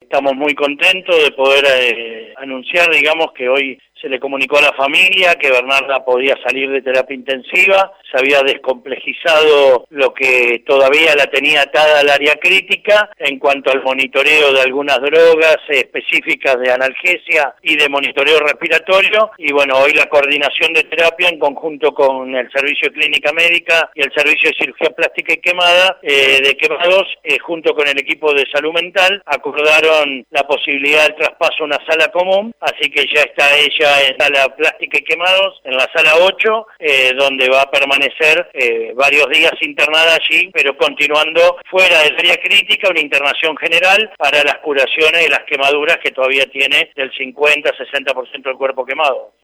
Estamos muy contentos de poder anunciar, digamos, que hoy se le comunicó a la familia que Bernarda podía salir de terapia intensiva, se había descomplejizado lo que todavía la tenía atada al área crítica en cuanto al monitoreo de algunas drogas específicas de analgesia y de monitoreo respiratorio, y bueno, hoy la coordinación de terapia en conjunto con el Servicio de Clínica Médica y el Servicio de Cirugía Plástica y Quemada, de quemados, junto con el equipo de salud mental, acordaron la posibilidad del traspaso a una sala común, así que ya está ella en sala plástica y quemados, en la sala 8, donde va a permanecer varios días internada allí, pero continuando fuera del área crítica, una internación general para las curaciones de las quemaduras que todavía tiene del 50-60% del cuerpo quemado.